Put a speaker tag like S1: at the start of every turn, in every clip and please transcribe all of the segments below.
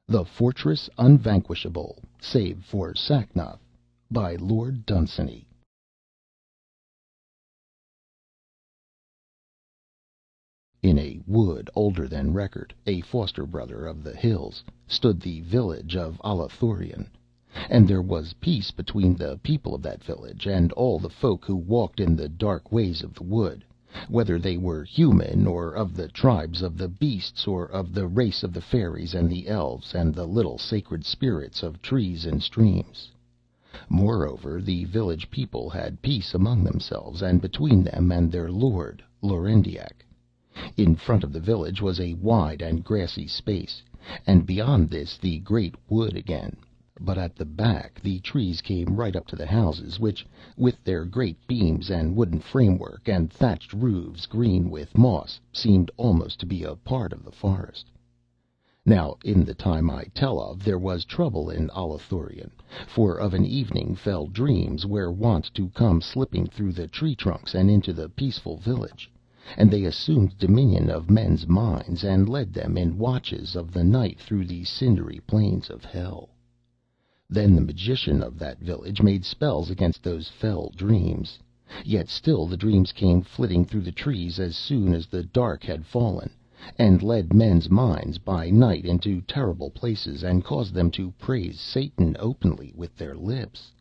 S1: THE FORTRESS UNVANQUISHABLE, SAVE FOR SACNOTH, by Lord Dunsany. In a wood older than record, a foster brother of the hills, stood the village of Allathurion, and there was peace between the people of that village and all the folk who walked in the dark ways of the wood, whether they were human, or of the tribes of the beasts, or of the race of the fairies and the elves and the little sacred spirits of trees and streams. Moreover, the village people had peace among themselves and between them and their lord, Lorendiac. In front of the village was a wide and grassy space, and beyond this the great wood again. But at the back the trees came right up to the houses, which, with their great beams and wooden framework and thatched roofs green with moss, seemed almost to be a part of the forest. Now in the time I tell of there was trouble in Allathurion, for of an evening fell dreams were wont to come slipping through the tree trunks and into the peaceful village, and they assumed dominion of men's minds, and led them in watches of the night through the cindery plains of hell. Then the magician of that village made spells against those fell dreams. Yet still the dreams came flitting through the trees as soon as the dark had fallen, and led men's minds by night into terrible places, and caused them to praise Satan openly with their lips.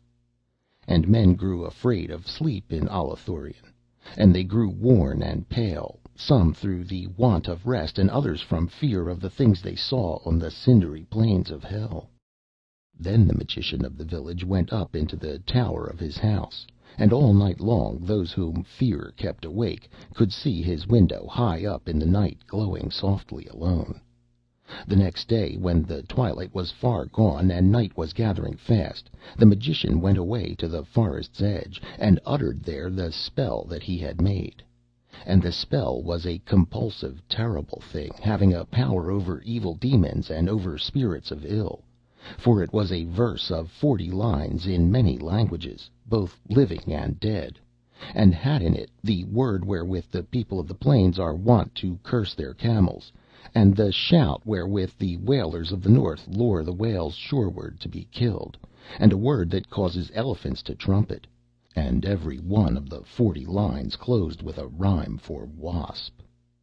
S1: And men grew afraid of sleep in Allathurion, and they grew worn and pale, some through the want of rest, and others from fear of the things they saw on the cindery plains of hell. Then the magician of the village went up into the tower of his house, and all night long those whom fear kept awake could see his window high up in the night glowing softly alone. The next day, when the twilight was far gone and night was gathering fast, the magician went away to the forest's edge, and uttered there the spell that he had made. And the spell was a compulsive, terrible thing, having a power over evil demons and over spirits of ill. For it was a verse of 40 lines in many languages, both living and dead, and had in it the word wherewith the people of the plains are wont to curse their camels, and the shout wherewith the whalers of the north lure the whales shoreward to be killed, and a word that causes elephants to trumpet, and every one of the 40 lines closed with a rhyme for wasp.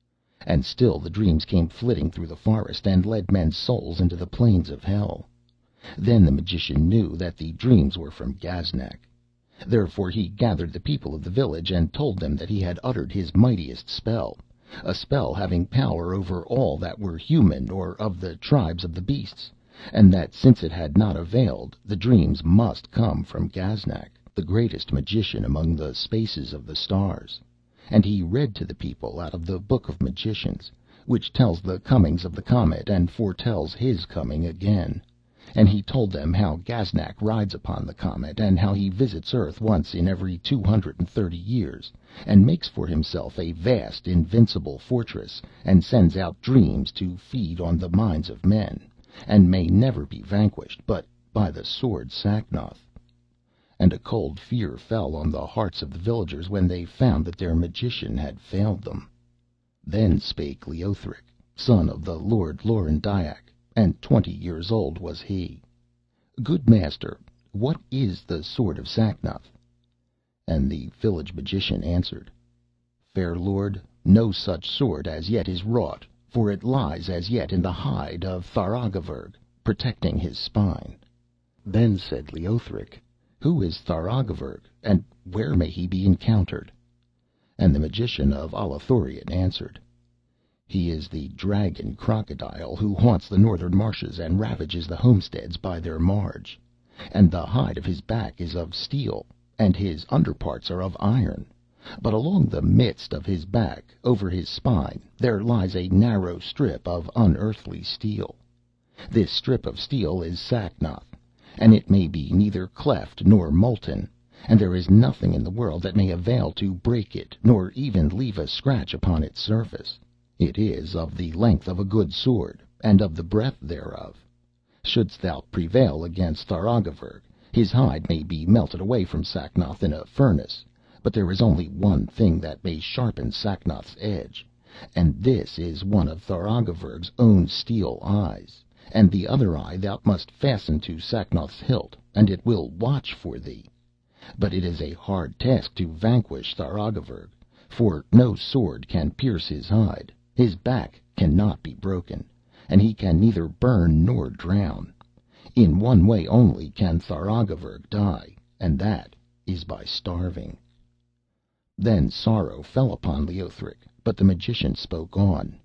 S1: And still the dreams came flitting through the forest, and led men's souls into the plains of hell. Then the magician knew that the dreams were from Gaznak. Therefore he gathered the people of the village, and told them that he had uttered his mightiest spell, a spell having power over all that were human or of the tribes of the beasts, and that since it had not availed, the dreams must come from Gaznak, the greatest magician among the spaces of the stars. And he read to the people out of the Book of Magicians, which tells the comings of the comet, and foretells his coming again. And he told them how Gaznak rides upon the comet, and how he visits Earth once in every 230 years, and makes for himself a vast invincible fortress, and sends out dreams to feed on the minds of men, and may never be vanquished but by the sword Sacnoth. And a cold fear fell on the hearts of the villagers when they found that their magician had failed them. Then spake Leothric, son of the Lord Lorendiac, and 20 years old was he. Good master, what is the sword of Sacnoth? And the village magician answered, Fair lord, no such sword as yet is wrought, for it lies as yet in the hide of Tharagavverug, protecting his spine. Then said Leothric, Who is Tharagavverug, and where may he be encountered? And the magician of Allathurion answered, He is the dragon crocodile who haunts the northern marshes and ravages the homesteads by their marge. And the hide of his back is of steel, and his underparts are of iron. But along the midst of his back, over his spine, there lies a narrow strip of unearthly steel. This strip of steel is Sacnoth, and it may be neither cleft nor molten, and there is nothing in the world that may avail to break it, nor even leave a scratch upon its surface. It is of the length of a good sword, and of the breadth thereof. Shouldst thou prevail against Tharagavverug, his hide may be melted away from Sacnoth in a furnace, but there is only one thing that may sharpen Sacnoth's edge, and this is one of Tharagavverug's own steel eyes, and the other eye thou must fasten to Sacnoth's hilt, and it will watch for thee. But it is a hard task to vanquish Tharagavverug, for no sword can pierce his hide, his back cannot be broken, and he can neither burn nor drown. In one way only can Tharagavverug die, and that is by starving." Then sorrow fell upon Leothric, but the magician spoke on.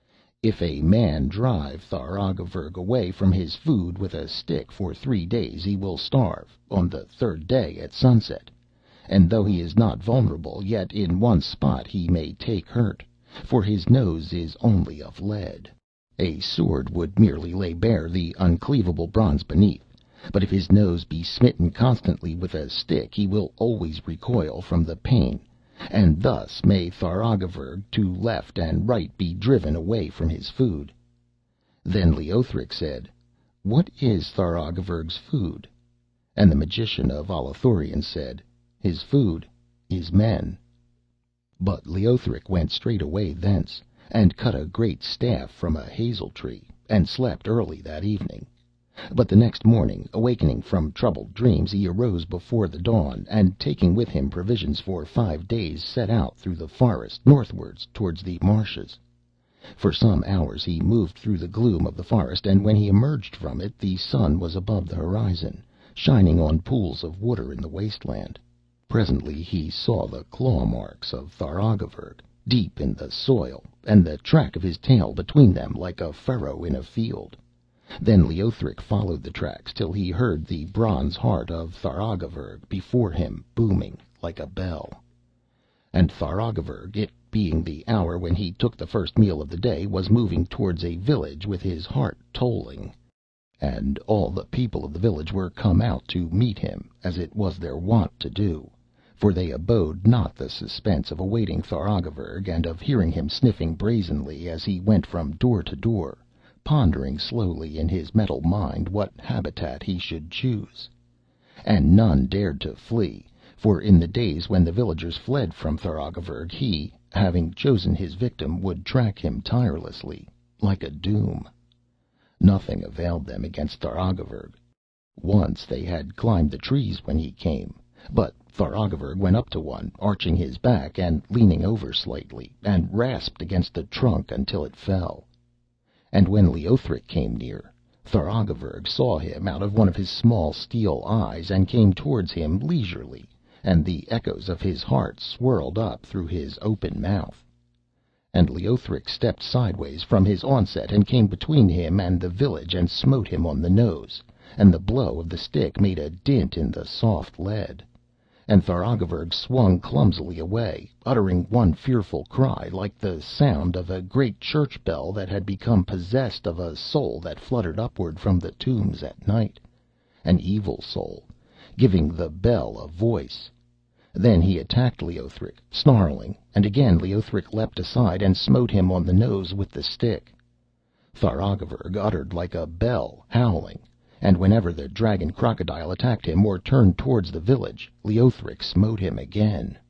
S1: "If a man drive Tharagavverug away from his food with a stick for 3 days, he will starve on the 3rd day at sunset. And though he is not vulnerable, yet in one spot he may take hurt, for his nose is only of lead. A sword would merely lay bare the uncleavable bronze beneath, but if his nose be smitten constantly with a stick he will always recoil from the pain, and thus may Tharagavverug to left and right be driven away from his food." Then Leothric said, "What is Tharagavverug's food?" And the magician of Allathurion said, "His food is men." But Leothric went straight away thence, and cut a great staff from a hazel tree, and slept early that evening. But the next morning, awakening from troubled dreams, he arose before the dawn, and taking with him provisions for 5 days, set out through the forest northwards towards the marshes. For some hours he moved through the gloom of the forest, and when he emerged from it the sun was above the horizon, shining on pools of water in the wasteland. Presently he saw the claw marks of Tharagavverug deep in the soil, and the track of his tail between them like a furrow in a field. Then Leothric followed the tracks till he heard the bronze heart of Tharagavverug before him booming like a bell. And Tharagavverug, it being the hour when he took the first meal of the day, was moving towards a village with his heart tolling. And all the people of the village were come out to meet him, as it was their wont to do, for they abode not the suspense of awaiting Tharagavverug, and of hearing him sniffing brazenly as he went from door to door, pondering slowly in his metal mind what habitat he should choose. And none dared to flee, for in the days when the villagers fled from Tharagavverug, he, having chosen his victim, would track him tirelessly, like a doom. Nothing availed them against Tharagavverug. Once they had climbed the trees when he came, but Tharagavverug went up to one, arching his back and leaning over slightly, and rasped against the trunk until it fell. And when Leothric came near, Tharagavverug saw him out of one of his small steel eyes, and came towards him leisurely, and the echoes of his heart swirled up through his open mouth. And Leothric stepped sideways from his onset, and came between him and the village, and smote him on the nose, and the blow of the stick made a dint in the soft lead. And Tharagavverug swung clumsily away, uttering one fearful cry, like the sound of a great church bell that had become possessed of a soul that fluttered upward from the tombs at night, an evil soul, giving the bell a voice. Then he attacked Leothric, snarling, and again Leothric leapt aside and smote him on the nose with the stick. Tharagavverug uttered like a bell, howling, and whenever the dragon crocodile attacked him or turned towards the village, Leothric smote him again.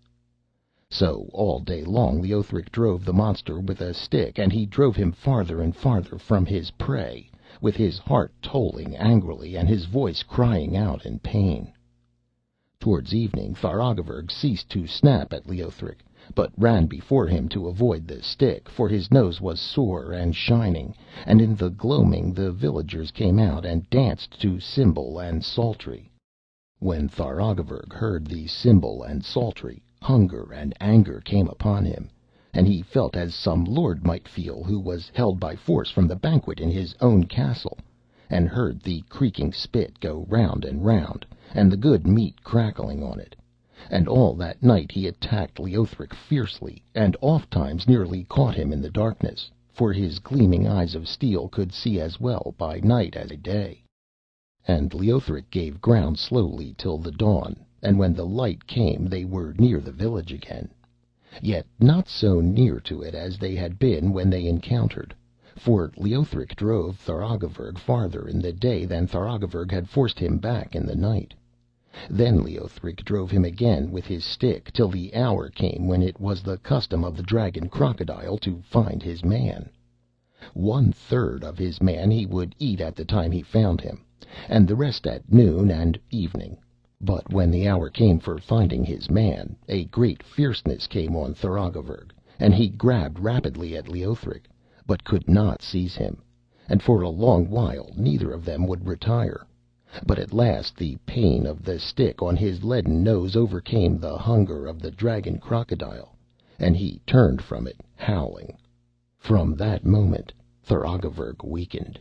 S1: So all day long Leothric drove the monster with a stick, and he drove him farther and farther from his prey, with his heart tolling angrily and his voice crying out in pain. Towards evening Tharagavverug ceased to snap at Leothric, but ran before him to avoid the stick, for his nose was sore and shining, and in the gloaming the villagers came out and danced to cymbal and psaltery. When Tharagavverug heard the cymbal and psaltery, hunger and anger came upon him, and he felt as some lord might feel who was held by force from the banquet in his own castle, and heard the creaking spit go round and round, and the good meat crackling on it. And all that night he attacked Leothric fiercely, and ofttimes nearly caught him in the darkness, for his gleaming eyes of steel could see as well by night as by day. And Leothric gave ground slowly till the dawn, and when the light came they were near the village again, yet not so near to it as they had been when they encountered, for Leothric drove Tharagavverug farther in the day than Tharagavverug had forced him back in the night. Then Leothric drove him again with his stick, till the hour came when it was the custom of the dragon crocodile to find his man. 1/3 of his man he would eat at the time he found him, and the rest at noon and evening. But when the hour came for finding his man, a great fierceness came on Tharagavverug, and he grabbed rapidly at Leothric, but could not seize him, and for a long while neither of them would retire. But at last the pain of the stick on his leaden nose overcame the hunger of the dragon crocodile, and he turned from it howling. From that moment Tharagavverug weakened.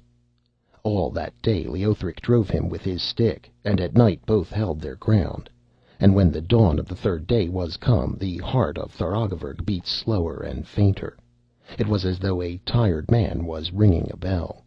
S1: All that day Leothric drove him with his stick, and at night both held their ground. And when the dawn of the third day was come, the heart of Tharagavverug beat slower and fainter. It was as though a tired man was ringing a bell.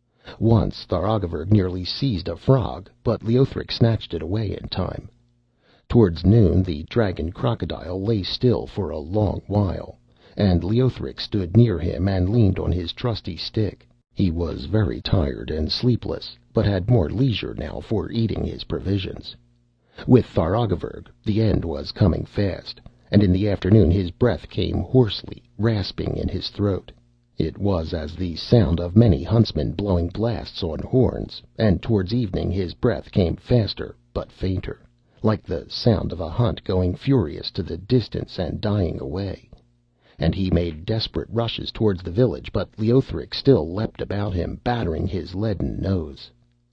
S1: Once Tharagavverug nearly seized a frog, but Leothric snatched it away in time. Towards noon the dragon crocodile lay still for a long while, and Leothric stood near him and leaned on his trusty stick. He was very tired and sleepless, but had more leisure now for eating his provisions. With Tharagavverug the end was coming fast, and in the afternoon his breath came hoarsely, rasping in his throat. It was as the sound of many huntsmen blowing blasts on horns, and towards evening his breath came faster but fainter, like the sound of a hunt going furious to the distance and dying away. And he made desperate rushes towards the village, but Leothric still leapt about him, battering his leaden nose.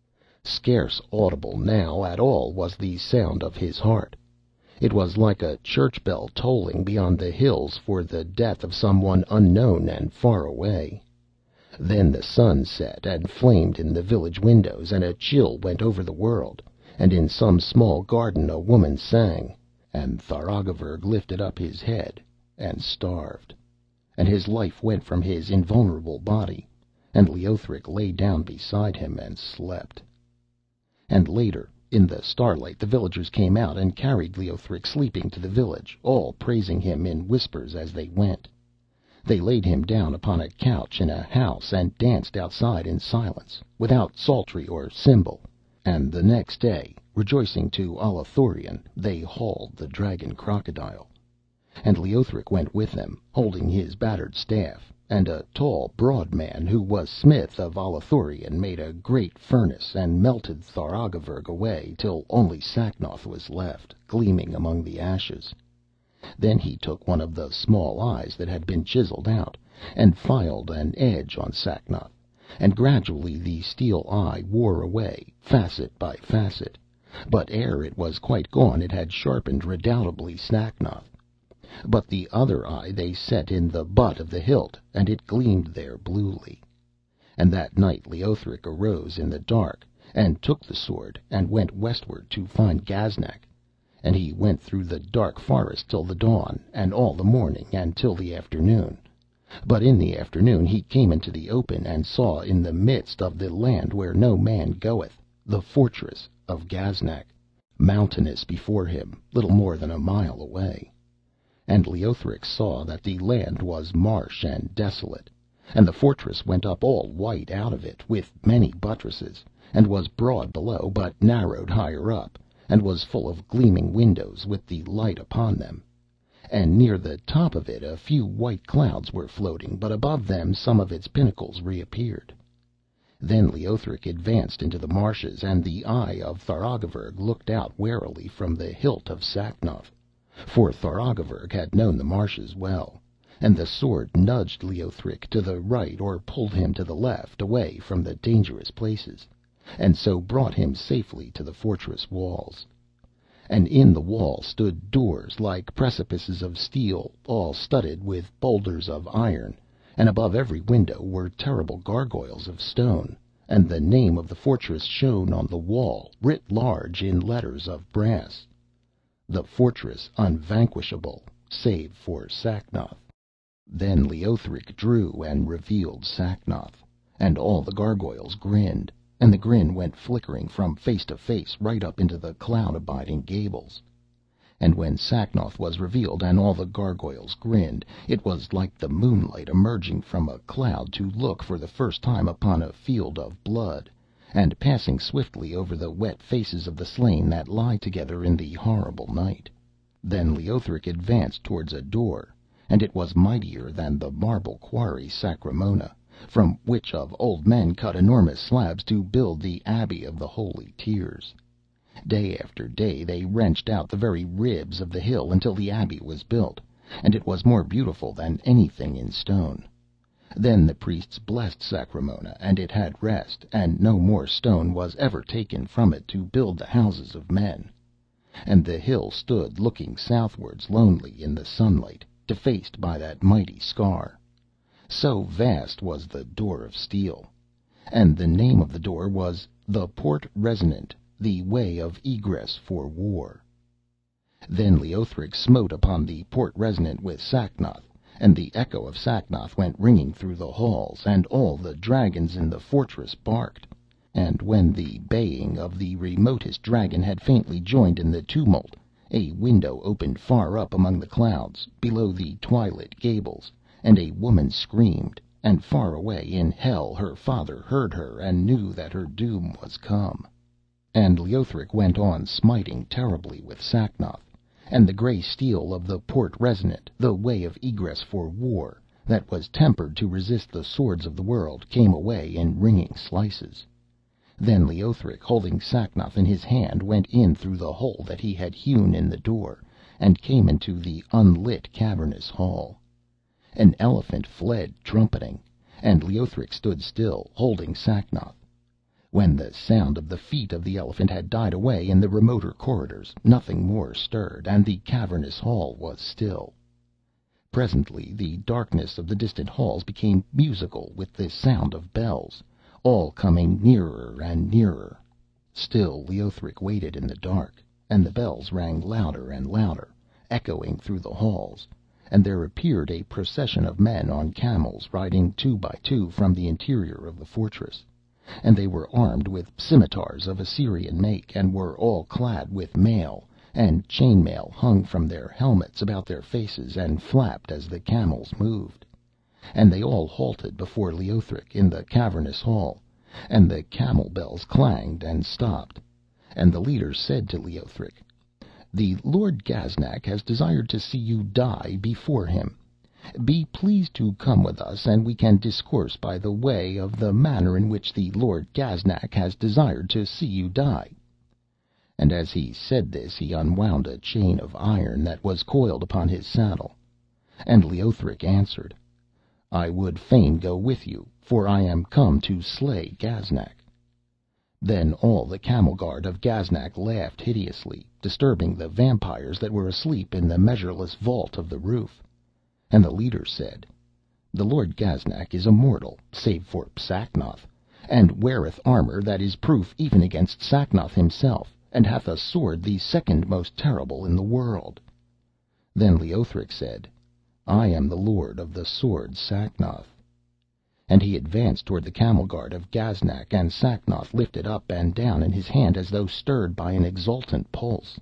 S1: Scarce audible now at all was the sound of his heart. It was like a church bell tolling beyond the hills for the death of some one unknown and far away. Then the sun set and flamed in the village windows, and a chill went over the world, and in some small garden a woman sang, and Tharagavverug lifted up his head and starved, and his life went from his invulnerable body, and Leothric lay down beside him and slept. And later, in the starlight, the villagers came out and carried Leothric sleeping to the village, all praising him in whispers as they went. They laid him down upon a couch in a house, and danced outside in silence, without psaltery or cymbal. And the next day, rejoicing to Allathurion, they hauled the dragon crocodile. And Leothric went with them, holding his battered staff, and a tall, broad man who was smith of Allathurion made a great furnace, and melted Tharagavverug away till only Sacnoth was left, gleaming among the ashes. Then he took one of the small eyes that had been chiselled out, and filed an edge on Sacnoth, and gradually the steel eye wore away, facet by facet, but ere it was quite gone it had sharpened redoubtably Sacnoth. But the other eye they set in the butt of the hilt, and it gleamed there bluely. And that night Leothric arose in the dark, and took the sword, and went westward to find Gaznak. And he went through the dark forest till the dawn, and all the morning, and till the afternoon. But in the afternoon he came into the open, and saw in the midst of the land where no man goeth the fortress of Gaznak, mountainous before him, little more than a mile away. And Leothric saw that the land was marsh and desolate, and the fortress went up all white out of it, with many buttresses, and was broad below, but narrowed higher up, and was full of gleaming windows with the light upon them. And near the top of it a few white clouds were floating, but above them some of its pinnacles reappeared. Then Leothric advanced into the marshes, and the eye of Tharagavverug looked out warily from the hilt of Sacnoth. For Tharagavverug had known the marshes well, and the sword nudged Leothric to the right or pulled him to the left, away from the dangerous places, and so brought him safely to the fortress walls. And in the wall stood doors like precipices of steel, all studded with boulders of iron, and above every window were terrible gargoyles of stone, and the name of the fortress shone on the wall, writ large in letters of brass: The Fortress Unvanquishable, save for Sacnoth. Then Leothric drew and revealed Sacnoth, and all the gargoyles grinned, and the grin went flickering from face to face right up into the cloud-abiding gables. And when Sacnoth was revealed and all the gargoyles grinned, it was like the moonlight emerging from a cloud to look for the first time upon a field of blood, and passing swiftly over the wet faces of the slain that lie together in the horrible night. Then Leothric advanced towards a door, and it was mightier than the marble quarry Sacremona, from which of old men cut enormous slabs to build the Abbey of the Holy Tears. Day after day they wrenched out the very ribs of the hill until the abbey was built, and it was more beautiful than anything in stone. Then the priests blessed Sacremona, and it had rest, and no more stone was ever taken from it to build the houses of men. And the hill stood looking southwards lonely in the sunlight, defaced by that mighty scar. So vast was the door of steel. And the name of the door was the Porte Resonant, the way of egress for war. Then Leothric smote upon the Porte Resonant with Sacnoth, and the echo of Sacnoth went ringing through the halls, and all the dragons in the fortress barked. And when the baying of the remotest dragon had faintly joined in the tumult, a window opened far up among the clouds, below the twilit gables, and a woman screamed, and far away in hell her father heard her, and knew that her doom was come. And Leothric went on smiting terribly with Sacnoth, and the grey steel of the Porte Resonant, the way of egress for war, that was tempered to resist the swords of the world, came away in ringing slices. Then Leothric, holding Sacnoth in his hand, went in through the hole that he had hewn in the door, and came into the unlit cavernous hall. An elephant fled trumpeting, and Leothric stood still, holding Sacnoth. When the sound of the feet of the elephant had died away in the remoter corridors, nothing more stirred, and the cavernous hall was still. Presently the darkness of the distant halls became musical with the sound of bells, all coming nearer and nearer. Still Leothric waited in the dark, and the bells rang louder and louder, echoing through the halls, and there appeared a procession of men on camels, riding 2 by 2 from the interior of the fortress. And they were armed with scimitars of Assyrian make, and were all clad with mail, and chain mail hung from their helmets about their faces, and flapped as the camels moved. And they all halted before Leothric in the cavernous hall, and the camel bells clanged and stopped. And the leader said to Leothric, "The Lord Gaznak has desired to see you die before him. Be pleased to come with us, and we can discourse by the way of the manner in which the Lord Gaznak has desired to see you die." And as he said this he unwound a chain of iron that was coiled upon his saddle. And Leothric answered, "I would fain go with you, for I am come to slay Gaznak." Then all the camel guard of Gaznak laughed hideously, disturbing the vampires that were asleep in the measureless vault of the roof. And the leader said, "The Lord Gaznak is immortal, save for Sacnoth, and weareth armour that is proof even against Sacnoth himself, and hath a sword the second most terrible in the world." Then Leothric said, "I am the lord of the sword Sacnoth." And he advanced toward the camel guard of Gaznak, and Sacnoth lifted up and down in his hand as though stirred by an exultant pulse.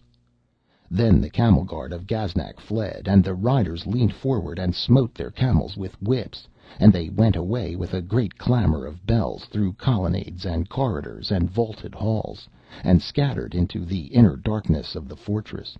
S1: Then the camel guard of Gaznak fled, and the riders leaned forward and smote their camels with whips, and they went away with a great clamour of bells through colonnades and corridors and vaulted halls, and scattered into the inner darkness of the fortress.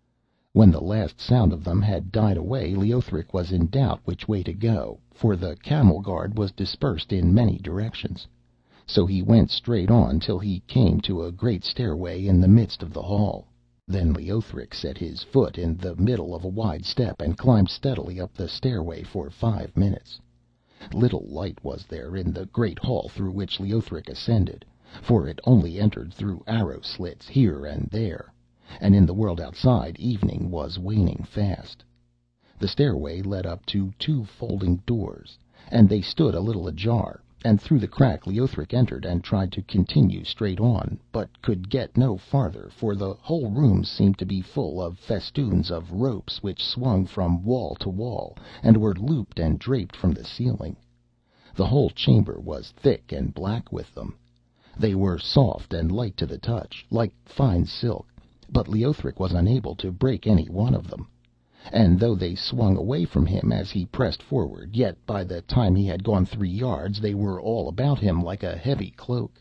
S1: When the last sound of them had died away, Leothric was in doubt which way to go, for the camel guard was dispersed in many directions. So he went straight on till he came to a great stairway in the midst of the hall. Then Leothric set his foot in the middle of a wide step, and climbed steadily up the stairway for 5 minutes. Little light was there in the great hall through which Leothric ascended, for it only entered through arrow slits here and there, and in the world outside evening was waning fast. The stairway led up to 2 folding doors, and they stood a little ajar, and through the crack Leothric entered and tried to continue straight on, but could get no farther, for the whole room seemed to be full of festoons of ropes which swung from wall to wall, and were looped and draped from the ceiling. The whole chamber was thick and black with them. They were soft and light to the touch, like fine silk, but Leothric was unable to break any one of them. And though they swung away from him as he pressed forward, yet by the time he had gone 3 yards they were all about him like a heavy cloak.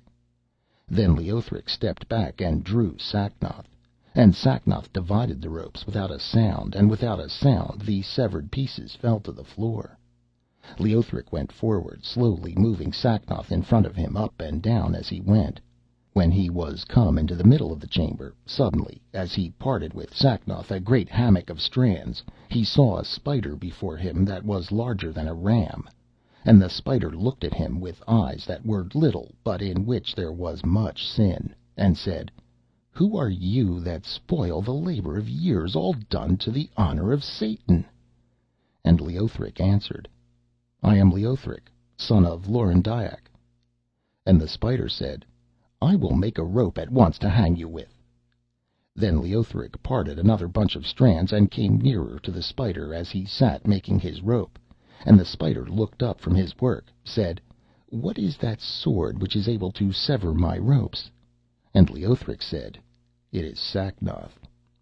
S1: Then Leothric stepped back and drew Sacnoth, and Sacnoth divided the ropes without a sound, and without a sound the severed pieces fell to the floor. Leothric went forward, slowly moving Sacnoth in front of him up and down as he went. When he was come into the middle of the chamber, suddenly, as he parted with Sacnoth a great hammock of strands, he saw a spider before him that was larger than a ram. And the spider looked at him with eyes that were little, but in which there was much sin, and said, "Who are you that spoil the labour of years, all done to the honour of Satan?" And Leothric answered, "I am Leothric, son of Lorendiac." And the spider said, "I will make a rope at once to hang you with." Then Leothric parted another bunch of strands, and came nearer to the spider as he sat making his rope. And the spider looked up from his work, said, "What is that sword which is able to sever my ropes?" And Leothric said, "It is Sacnoth."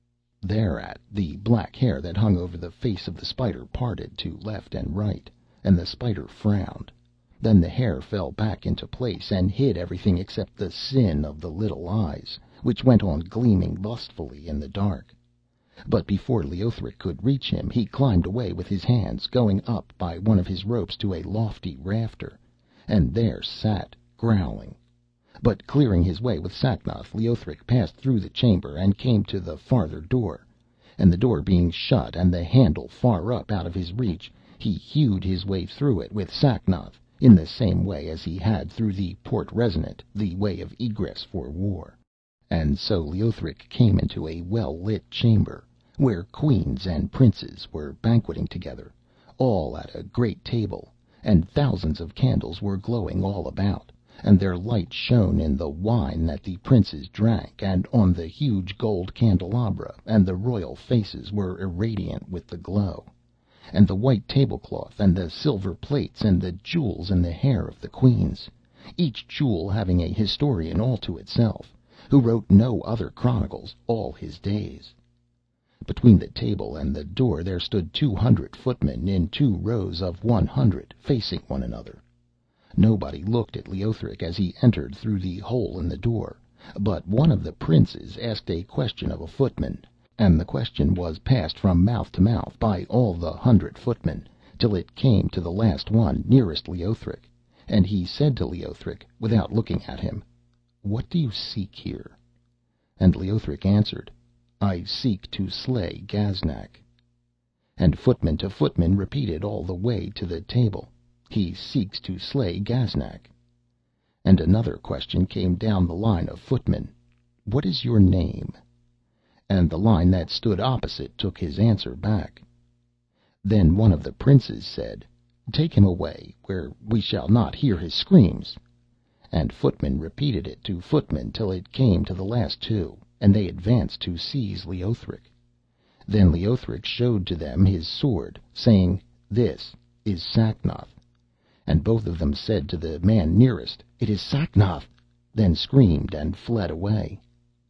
S1: Thereat the black hair that hung over the face of the spider parted to left and right, and the spider frowned. Then the hair fell back into place, and hid everything except the sin of the little eyes, which went on gleaming lustfully in the dark. But before Leothric could reach him, he climbed away with his hands, going up by one of his ropes to a lofty rafter, and there sat growling. But clearing his way with Sacnoth, Leothric passed through the chamber, and came to the farther door. And the door being shut, and the handle far up out of his reach, he hewed his way through it with Sacnoth, in the same way as he had through the Porte Resonant, the way of egress for war. And so Leothric came into a well lit chamber, where queens and princes were banqueting together, all at a great table, and thousands of candles were glowing all about, and their light shone in the wine that the princes drank, and on the huge gold candelabra, and the royal faces were irradiant with the glow, and the white tablecloth, and the silver plates, and the jewels in the hair of the queens, each jewel having a historian all to itself, who wrote no other chronicles all his days. Between the table and the door there stood 200 footmen in 2 rows of 100, facing one another. Nobody looked at Leothric as he entered through the hole in the door, but one of the princes asked a question of a footman, and the question was passed from mouth to mouth by all the 100 footmen, till it came to the last one nearest Leothric, and he said to Leothric, without looking at him, "What do you seek here?" And Leothric answered, "I seek to slay Gaznak." And footman to footman repeated all the way to the table, "He seeks to slay Gaznak." And another question came down the line of footmen, "What is your name?" And the line that stood opposite took his answer back. Then one of the princes said, "Take him away, where we shall not hear his screams." And footmen repeated it to footmen till it came to the last 2, and they advanced to seize Leothric. Then Leothric showed to them his sword, saying, "This is Sacnoth." And both of them said to the man nearest, "It is Sacnoth," then screamed and fled away.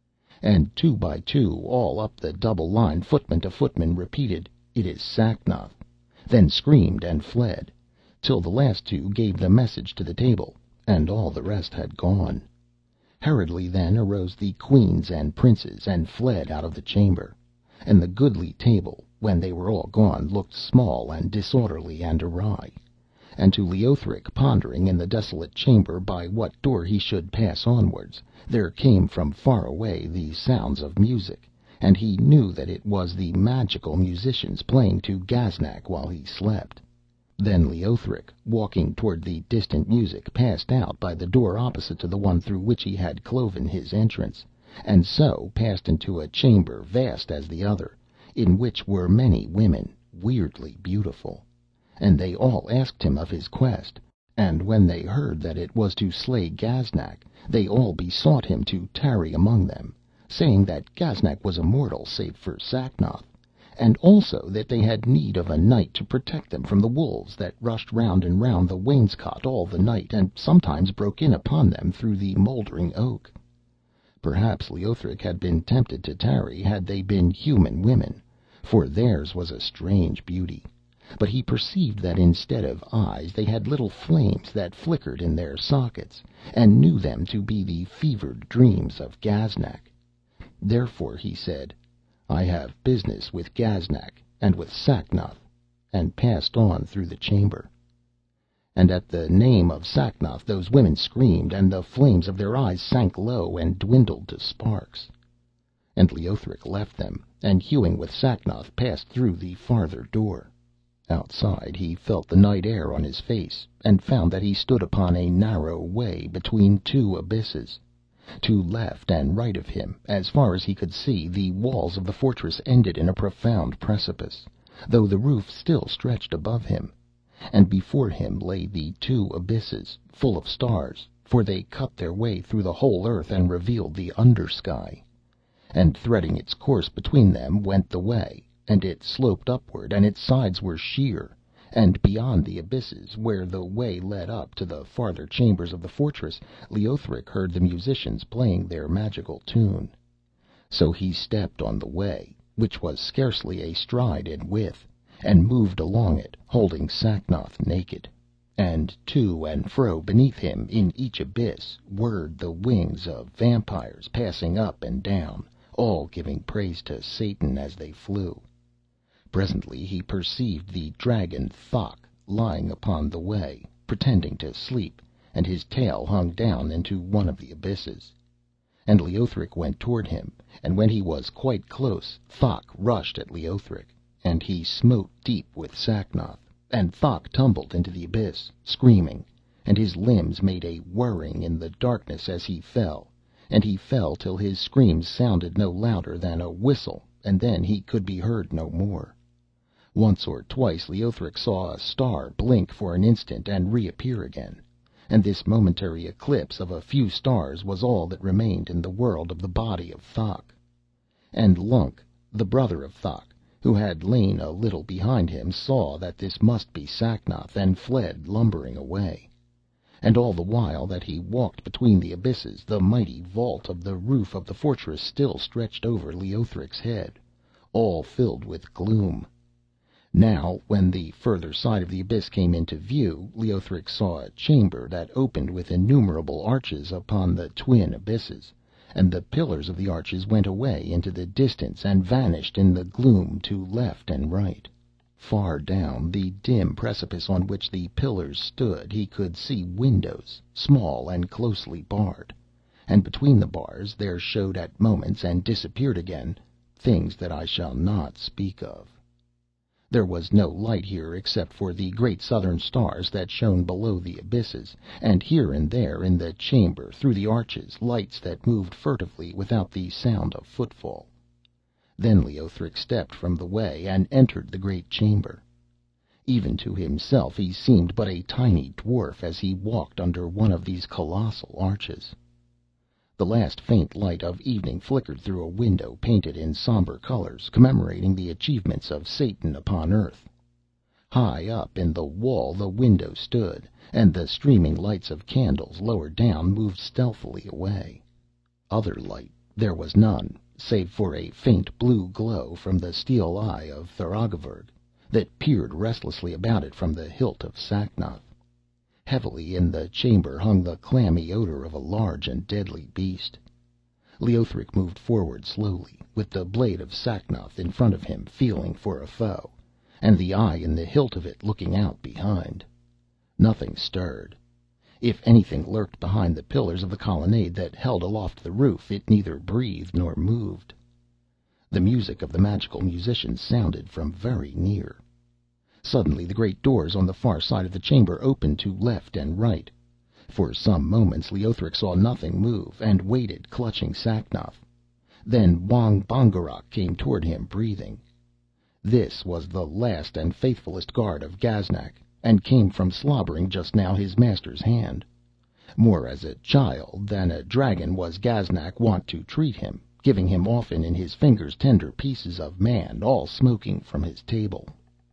S1: And 2 by 2, all up the double line, footman to footman repeated, "It is Sacnoth," then screamed and fled, till the last 2 gave the message to the table, and all the rest had gone. Hurriedly then arose the queens and princes, and fled out of the chamber. And the goodly table, when they were all gone, looked small and disorderly and awry. And to Leothric, pondering in the desolate chamber by what door he should pass onwards, there came from far away the sounds of music, and he knew that it was the magical musicians playing to Gaznak while he slept. Then Leothric, walking toward the distant music, passed out by the door opposite to the one through which he had cloven his entrance, and so passed into a chamber vast as the other, in which were many women, weirdly beautiful. And they all asked him of his quest, and when they heard that it was to slay Gaznak, they all besought him to tarry among them, saying that Gaznak was immortal save for Sacnoth, and also that they had need of a knight to protect them from the wolves that rushed round and round the wainscot all the night, and sometimes broke in upon them through the mouldering oak. Perhaps Leothric had been tempted to tarry had they been human women, for theirs was a strange beauty, but he perceived that instead of eyes they had little flames that flickered in their sockets, and knew them to be the fevered dreams of Gaznak. Therefore he said, "I have business with Gaznak and with Sacnoth," and passed on through the chamber. And at the name of Sacnoth those women screamed, and the flames of their eyes sank low and dwindled to sparks. And Leothric left them, and hewing with Sacnoth passed through the farther door. Outside he felt the night air on his face, and found that he stood upon a narrow way between two abysses. To left and right of him, as far as he could see, the walls of the fortress ended in a profound precipice, though the roof still stretched above him. And before him lay the two abysses, full of stars, for they cut their way through the whole earth and revealed the under sky. And threading its course between them went the way, and it sloped upward, and its sides were sheer. And beyond the abysses, where the way led up to the farther chambers of the fortress, Leothric heard the musicians playing their magical tune. So he stepped on the way, which was scarcely a stride in width, and moved along it, holding Sacnoth naked. And to and fro beneath him, in each abyss, whirred the wings of vampires, passing up and down, all giving praise to Satan as they flew. Presently he perceived the dragon Thok lying upon the way, pretending to sleep, and his tail hung down into one of the abysses. And Leothric went toward him, and when he was quite close, Thok rushed at Leothric, and he smote deep with Sacnoth, and Thok tumbled into the abyss, screaming, and his limbs made a whirring in the darkness as he fell, and he fell till his screams sounded no louder than a whistle, and then he could be heard no more. Once or twice Leothric saw a star blink for an instant and reappear again, and this momentary eclipse of a few stars was all that remained in the world of the body of Thok. And Lunk, the brother of Thok, who had lain a little behind him, saw that this must be Sacnoth, and fled lumbering away. And all the while that he walked between the abysses, the mighty vault of the roof of the fortress still stretched over Leothric's head, all filled with gloom. Now, when the further side of the abyss came into view, Leothric saw a chamber that opened with innumerable arches upon the twin abysses, and the pillars of the arches went away into the distance and vanished in the gloom to left and right. Far down the dim precipice on which the pillars stood he could see windows, small and closely barred, and between the bars there showed at moments, and disappeared again, things that I shall not speak of. There was no light here except for the great southern stars that shone below the abysses, and here and there in the chamber, through the arches, lights that moved furtively without the sound of footfall. Then Leothric stepped from the way and entered the great chamber. Even to himself he seemed but a tiny dwarf as he walked under one of these colossal arches. The last faint light of evening flickered through a window painted in sombre colours, commemorating the achievements of Satan upon earth. High up in the wall the window stood, and the streaming lights of candles lower down moved stealthily away. Other light there was none, save for a faint blue glow from the steel eye of Tharagavverug, that peered restlessly about it from the hilt of Sacnoth. Heavily in the chamber hung the clammy odour of a large and deadly beast. Leothric moved forward slowly, with the blade of Sacnoth in front of him, feeling for a foe, and the eye in the hilt of it looking out behind. Nothing stirred. If anything lurked behind the pillars of the colonnade that held aloft the roof, it neither breathed nor moved. The music of the magical musicians sounded from very near. Suddenly the great doors on the far side of the chamber opened to left and right. For some moments Leothric saw nothing move, and waited, clutching Sacnoth. Then Wong Bongerok came toward him, breathing. This was the last and faithfulest guard of Gaznak, and came from slobbering just now his master's hand. More as a child than a dragon was Gaznak wont to treat him, giving him often in his fingers tender pieces of man, all smoking from his table.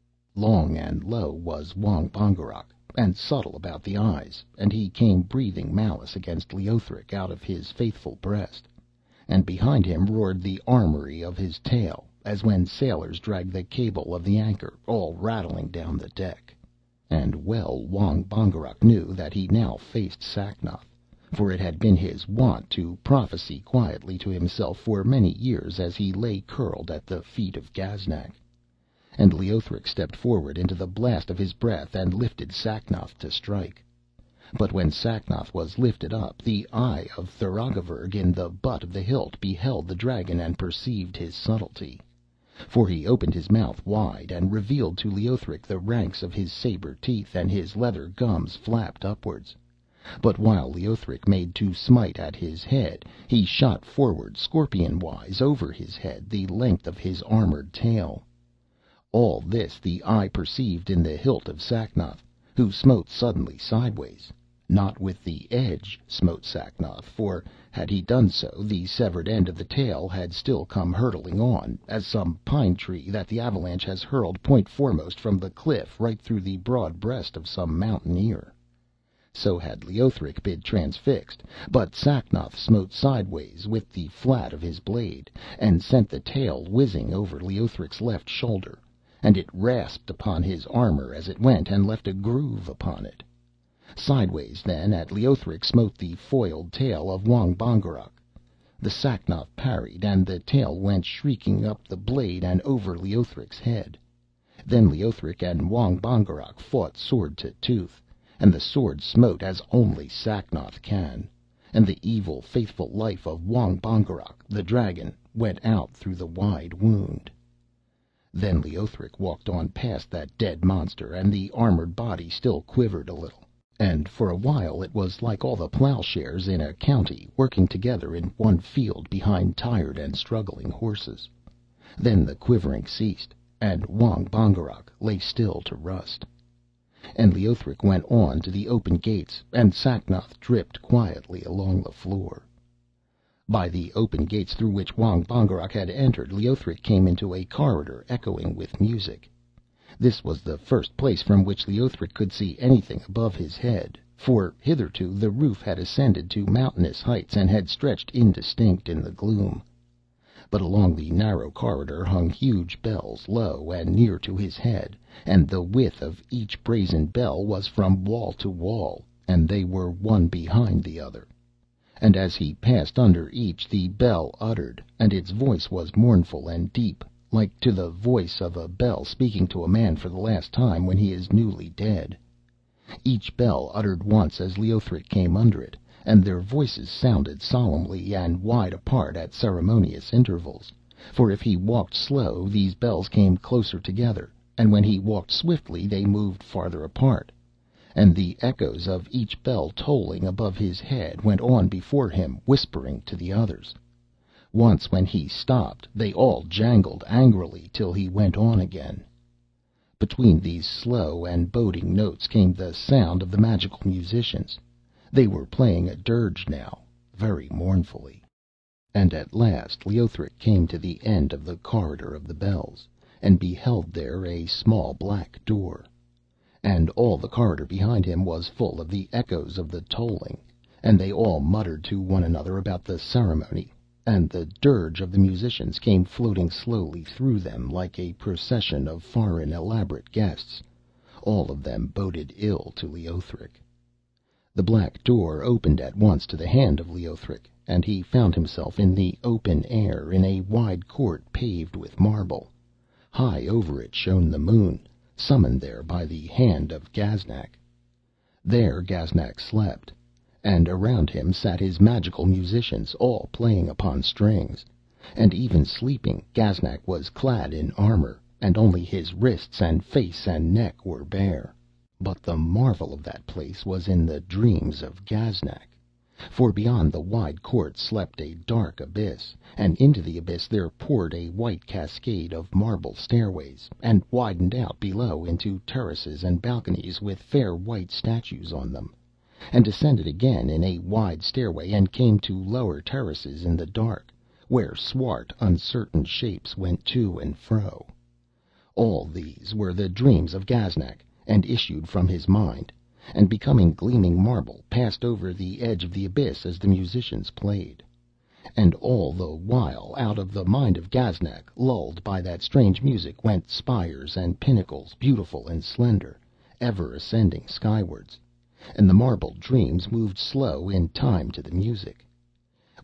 S1: Long and low was Wong Bongerok, and subtle about the eyes, and he came breathing malice against Leothric out of his faithful breast, and behind him roared the armoury of his tail, as when sailors drag the cable of the anchor, all rattling down the deck. And well Wong Bongerok knew that he now faced Sacnoth, for it had been his wont to prophesy quietly to himself for many years as he lay curled at the feet of Gaznak. and Leothric stepped forward into the blast of his breath and lifted Sacnoth to strike. But when Sacnoth was lifted up, the eye of Tharagavverug in the butt of the hilt beheld the dragon and perceived his subtlety. For he opened his mouth wide and revealed to Leothric the ranks of his sabre teeth, and his leather gums flapped upwards. But while Leothric made to smite at his head, he shot forward scorpion-wise over his head the length of his armoured tail. All this the eye perceived in the hilt of Sacnoth, who smote suddenly sideways. Not with the edge smote Sacnoth, for, had he done so, the severed end of the tail had still come hurtling on, as some pine tree that the avalanche has hurled point foremost from the cliff right through the broad breast of some mountaineer. So had Leothric been transfixed, but Sacnoth smote sideways with the flat of his blade, and sent the tail whizzing over Leothric's left shoulder, and it rasped upon his armour as it went, and left a groove upon it. Sideways then at Leothric smote the foiled tail of Wong Bongerok. The Sacnoth parried, and the tail went shrieking up the blade and over Leothric's head. Then Leothric and Wong Bongerok fought sword to tooth, and the sword smote as only Sacnoth can, and the evil faithful life of Wong Bongerok, the dragon, went out through the wide wound. Then Leothric walked on past that dead monster, and the armoured body still quivered a little, and for a while it was like all the ploughshares in a county working together in one field behind tired and struggling horses. Then the quivering ceased, and Wong Bongerok lay still to rust. And Leothric went on to the open gates, and Sacnoth dripped quietly along the floor. By the open gates through which Wong Bongerok had entered, Leothric came into a corridor echoing with music. This was the first place from which Leothric could see anything above his head, for hitherto the roof had ascended to mountainous heights and had stretched indistinct in the gloom. But along the narrow corridor hung huge bells low and near to his head, and the width of each brazen bell was from wall to wall, and they were one behind the other. And as he passed under each, the bell uttered, and its voice was mournful and deep, like to the voice of a bell speaking to a man for the last time when he is newly dead. Each bell uttered once as Leothric came under it, and their voices sounded solemnly and wide apart at ceremonious intervals, for if he walked slow these bells came closer together, and when he walked swiftly they moved farther apart, and the echoes of each bell tolling above his head went on before him, whispering to the others. Once when he stopped they all jangled angrily till he went on again. Between these slow and boding notes came the sound of the magical musicians. They were playing a dirge now, very mournfully. And at last Leothric came to the end of the corridor of the bells, and beheld there a small black door. And all the corridor behind him was full of the echoes of the tolling, and they all muttered to one another about the ceremony, and the dirge of the musicians came floating slowly through them like a procession of foreign elaborate guests. All of them boded ill to Leothric. The black door opened at once to the hand of Leothric, and he found himself in the open air in a wide court paved with marble. High over it shone the moon, summoned there by the hand of Gaznak. There Gaznak slept, and around him sat his magical musicians, all playing upon strings. And even sleeping, Gaznak was clad in armour, and only his wrists and face and neck were bare. But the marvel of that place was in the dreams of Gaznak. For beyond the wide court slept a dark abyss, and into the abyss there poured a white cascade of marble stairways, and widened out below into terraces and balconies with fair white statues on them, and descended again in a wide stairway, and came to lower terraces in the dark, where swart, uncertain shapes went to and fro. All these were the dreams of Gaznak, and issued from his mind, and becoming gleaming marble, passed over the edge of the abyss as the musicians played. And all the while out of the mind of Gaznak, lulled by that strange music, went spires and pinnacles, beautiful and slender, ever ascending skywards, and the marble dreams moved slow in time to the music.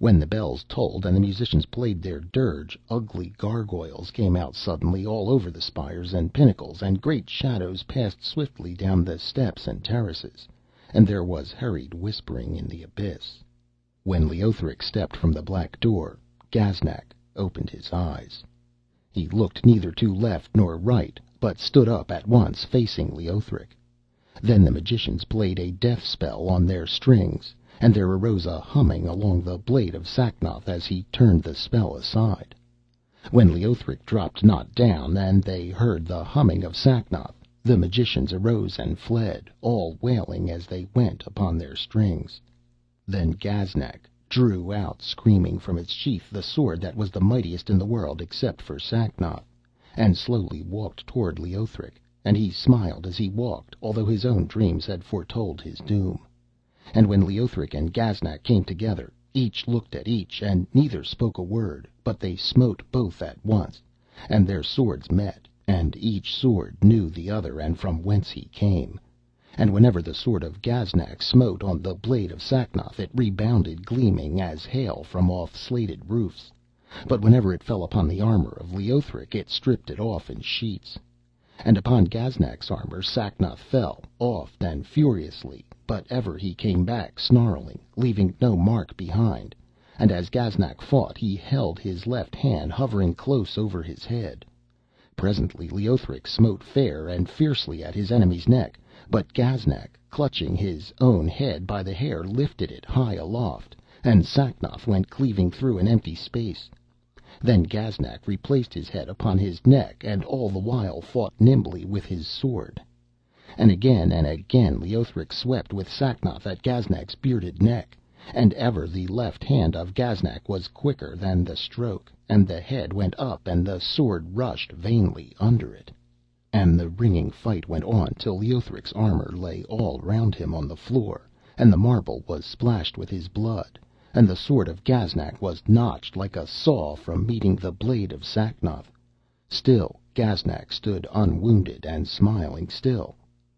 S1: When the bells tolled and the musicians played their dirge, ugly gargoyles came out suddenly all over the spires and pinnacles, and great shadows passed swiftly down the steps and terraces, and there was hurried whispering in the abyss. When Leothric stepped from the black door, Gaznak opened his eyes. He looked neither to left nor right, but stood up at once, facing Leothric. Then the magicians played a death spell on their strings, and there arose a humming along the blade of Sacnoth as he turned the spell aside. When Leothric dropped not down, and they heard the humming of Sacnoth, the magicians arose and fled, all wailing as they went upon their strings. Then Gaznak drew out screaming from its sheath the sword that was the mightiest in the world except for Sacnoth, and slowly walked toward Leothric, and he smiled as he walked, although his own dreams had foretold his doom. And when Leothric and Gaznak came together, each looked at each, and neither spoke a word, but they smote both at once, and their swords met, and each sword knew the other and from whence he came. And whenever the sword of Gaznak smote on the blade of Sacnoth, it rebounded gleaming as hail from off slated roofs, but whenever it fell upon the armour of Leothric, it stripped it off in sheets. And upon Gaznak's armour Sacnoth fell, oft and furiously, but ever he came back snarling, leaving no mark behind, and as Gaznak fought he held his left hand hovering close over his head. Presently Leothric smote fair and fiercely at his enemy's neck, but Gaznak, clutching his own head by the hair, lifted it high aloft, and Sacnoth went cleaving through an empty space. Then Gaznak replaced his head upon his neck, and all the while fought nimbly with his sword. And again Leothric swept with Sacnoth at Gaznak's bearded neck, and ever the left hand of Gaznak was quicker than the stroke, and the head went up and the sword rushed vainly under it. And the ringing fight went on till Leothric's armour lay all round him on the floor, and the marble was splashed with his blood, and the sword of Gaznak was notched like a saw from meeting the blade of Sacnoth. Still Gaznak stood unwounded and smiling still.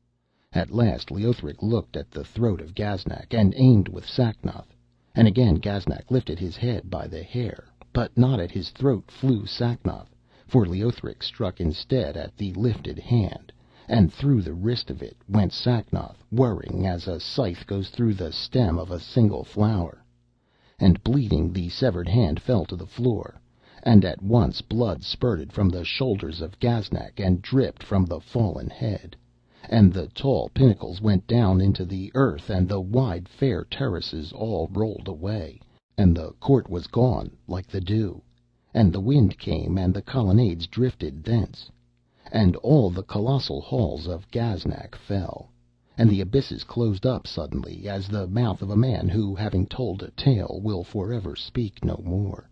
S1: At last Leothric looked at the throat of Gaznak, and aimed with Sacnoth, and again Gaznak lifted his head by the hair, but not at his throat flew Sacnoth, for Leothric struck instead at the lifted hand, and through the wrist of it went Sacnoth, whirring as a scythe goes through the stem of a single flower. And bleeding the severed hand fell to the floor, and at once blood spurted from the shoulders of Gaznak and dripped from the fallen head, and the tall pinnacles went down into the earth, and the wide fair terraces all rolled away, and the court was gone like the dew, and the wind came, and the colonnades drifted thence, and all the colossal halls of Gaznak fell, and the abysses closed up suddenly, as the mouth of a man who, having told a tale, will for ever speak no more.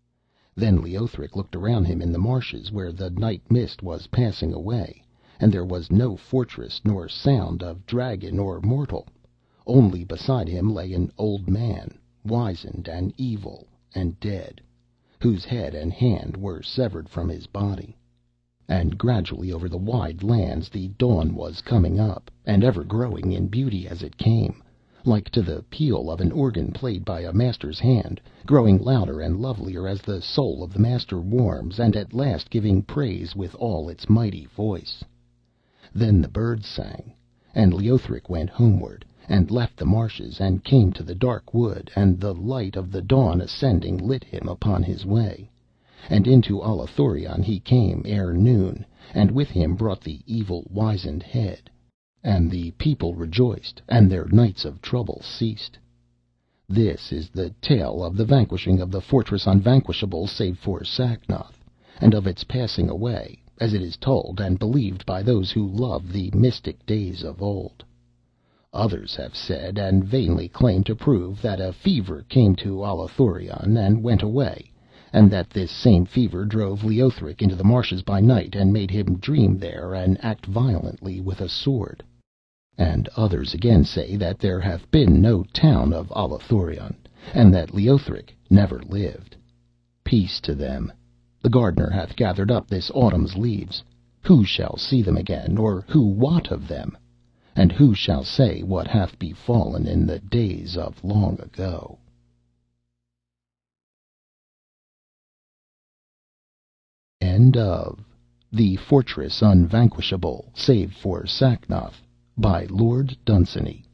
S1: Then Leothric looked around him in the marshes, where the night mist was passing away, and there was no fortress nor sound of dragon or mortal. Only beside him lay an old man, wizened and evil and dead, whose head and hand were severed from his body. And gradually over the wide lands the dawn was coming up, and ever growing in beauty as it came, like to the peal of an organ played by a master's hand, growing louder and lovelier as the soul of the master warms, and at last giving praise with all its mighty voice. Then the birds sang, and Leothric went homeward, and left the marshes, and came to the dark wood, and the light of the dawn ascending lit him upon his way. And into Allathurion he came ere noon, and with him brought the evil wizened head. And the people rejoiced, and their nights of trouble ceased. This is the tale of the vanquishing of the fortress unvanquishable save for Sacnoth, and of its passing away, as it is told and believed by those who love the mystic days of old. Others have said, and vainly claim to prove, that a fever came to Allathurion and went away, and that this same fever drove Leothric into the marshes by night, and made him dream there and act violently with a sword. And others again say that there hath been no town of Allathurion, and that Leothric never lived. Peace to them. The gardener hath gathered up this autumn's leaves. Who shall see them again, or who wot of them? And who shall say what hath befallen in the days of long ago? End of The Fortress Unvanquishable Save for Sacnoth, by Lord Dunsany.